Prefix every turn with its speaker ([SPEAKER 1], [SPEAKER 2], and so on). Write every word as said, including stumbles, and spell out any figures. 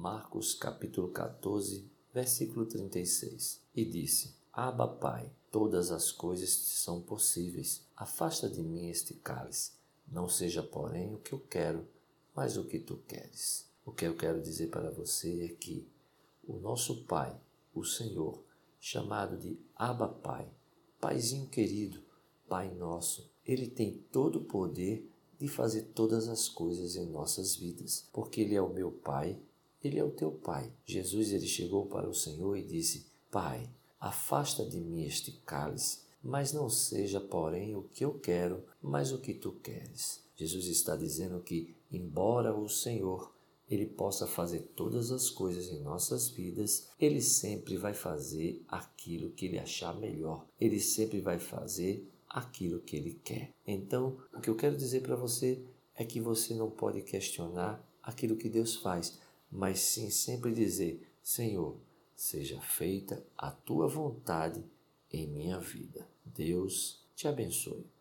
[SPEAKER 1] Marcos capítulo quatorze, versículo trinta e seis. E disse: Abba, Pai, todas as coisas te são possíveis. Afasta de mim este cálice. Não seja, porém, o que eu quero, mas o que tu queres. O que eu quero dizer para você é que o nosso Pai, o Senhor, chamado de Abba Pai, Paizinho querido, Pai nosso, Ele tem todo o poder de fazer todas as coisas em nossas vidas, porque Ele é o meu Pai, Ele é o teu Pai. Jesus ele chegou para o Senhor e disse: Pai, afasta de mim este cálice, mas não seja, porém, o que eu quero, mas o que tu queres. Jesus está dizendo que, embora o Senhor Ele possa fazer todas as coisas em nossas vidas, Ele sempre vai fazer aquilo que Ele achar melhor. Ele sempre vai fazer aquilo que Ele quer. Então, o que eu quero dizer para você é que você não pode questionar aquilo que Deus faz, mas sim sempre dizer: Senhor, seja feita a Tua vontade em minha vida. Deus te abençoe.